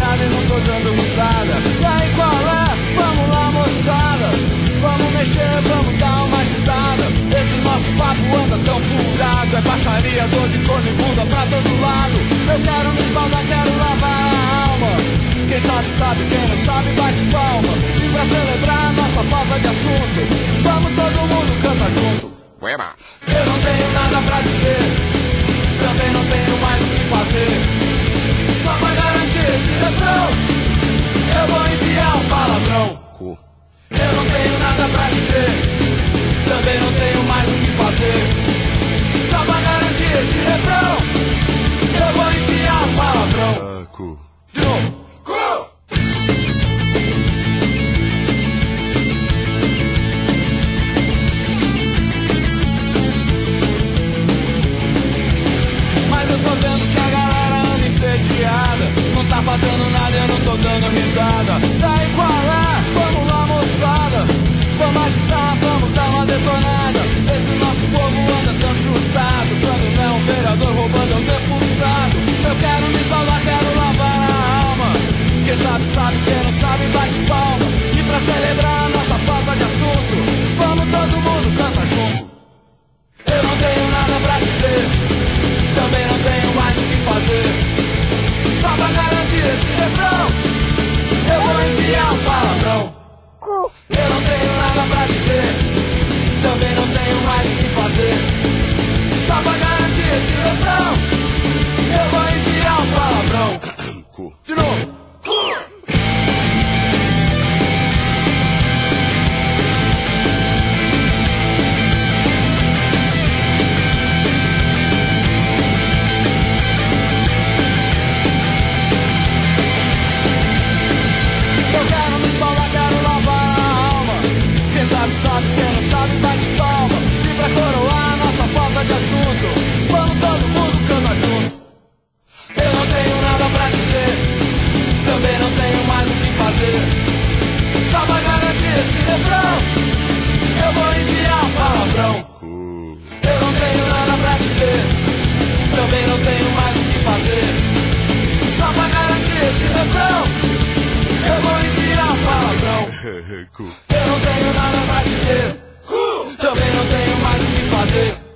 nada e não tô dando risada. E aí qual é? Vamos lá, moçada. Vamos mexer, vamos dar uma agitada. Esse nosso papo anda tão furado. É baixaria, dor de corno e bunda pra todo lado. Eu quero me esbaldar, quero lavar a alma. Quem sabe sabe, quem não sabe bate palma. E pra celebrar a nossa falta de assunto, vamos todo mundo canta junto. Eu não tenho nada pra dizer, também não tenho mais o que fazer. Só pra garantir esse refrão, eu vou enviar um palavrão. Eu não tenho nada pra dizer, também não tenho mais o que fazer. Só pra garantir esse refrão, eu vou enviar um palavrão. De novo. Mas eu tô vendo que a galera anda entediada. Não tá fazendo nada, eu não tô dando risada. Daí qual é? Vamos lá, moçada. Vamos agitar, vamos dar uma detonada. Esse nosso povo anda tão chutado. Quando não é um vereador roubando, é um deputado. Eu quero me salvar, quero lavar a alma. Quem sabe sabe, quem não sabe bate palma. E pra celebrar a nossa falta de assunto, vamos todo mundo canta junto. Eu não tenho nada pra dizer, também não tenho mais o que fazer. Só pra garantir esse refrão, eu vou enviar um palavrão. Eu não tenho nada pra dizer, também não tenho mais o que fazer. Só pra garantir esse refrão, eu vou enviar um palavrão. De novo. Eu quero me esbaldar, quero lavar a alma. Quem sabe sabe, quem não sabe bate palma. E pra coroar a nossa falta de assunto, vamos todo mundo canta junto. Eu não tenho nada pra dizer, também não tenho mais o que fazer. Só pra garantir esse refrão, eu vou enviar um palavrão. Eu não tenho nada pra dizer, também não tenho mais o que fazer. Só pra garantir esse refrão, eu vou enviar um palavrão. Eu não tenho nada pra dizer, também não tenho mais o que fazer.